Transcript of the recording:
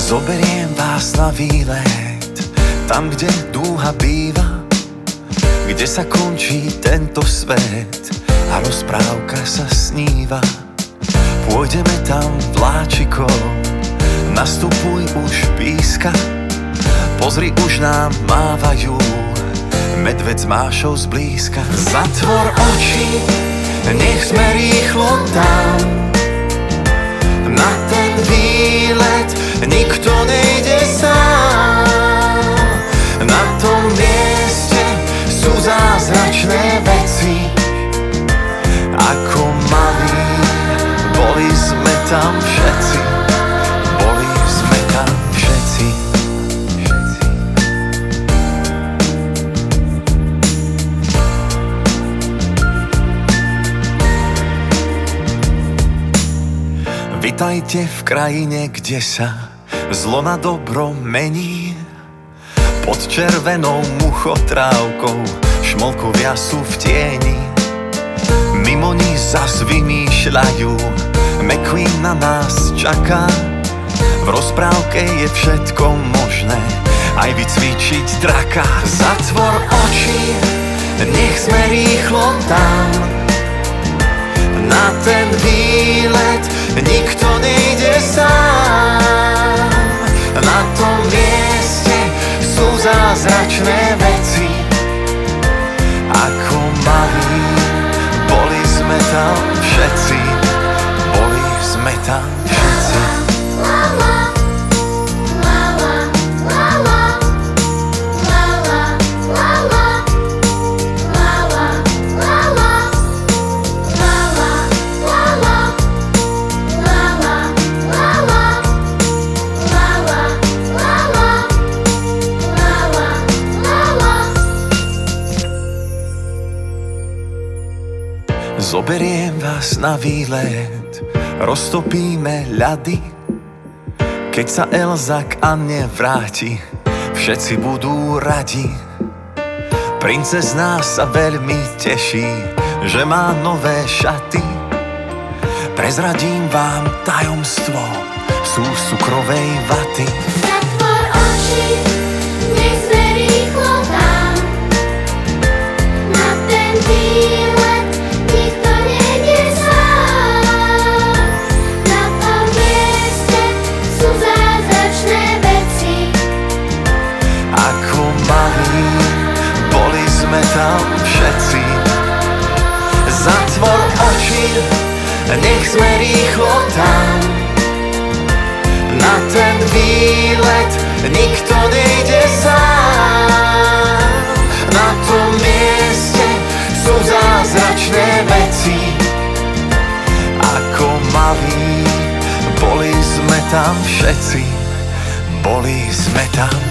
Zoberiem vás na výlet, tam, kde dúha býva, kde sa končí tento svet a rozprávka sa sníva. Pôjdeme tam vláčikom, nastupuj už píska, pozri, už nám mávajú medveď s Mášou zblízka. Zatvor oči, nech sme rýchlo tam, na ten výlet nikto nejde sám. Na tom mieste sú zázračné veci, ako malí boli sme tam všetci. Boli sme tam všetci. Vitajte v krajine, kde sa zlo na dobro mení. Pod červenou muchotrávkou šmolkovia sú v tieni. Mimo nich zas vymýšľajú, McQueen na nás čaká. V rozprávke je všetko možné, aj vycvičiť draka. Zatvor oči, nech sme rýchlo tam, na ten výlet nikto nejde sám. Na tom mieste sú zázračné veci, ako malí boli sme tam všetci. Boli sme tam všetci. Zoberiem vás na výlet, roztopíme ľady. Keď sa Elza k Anne vráti, všetci budú radi. Princezná sa veľmi teší, že má nové šaty. Prezradím vám tajomstvo sú cukrovej vaty. Zatvor oči, nech sme rýchlo tam, na ten výlet nikto nejde sám. Na tom mieste sú zázračné veci, ako malí boli sme tam všetci. Zatvor oči, nech sme rýchlo tam, na ten výlet nikto nejde sám. Na tom mieste sú zázračné veci, ako malí boli sme tam všetci. Boli sme tam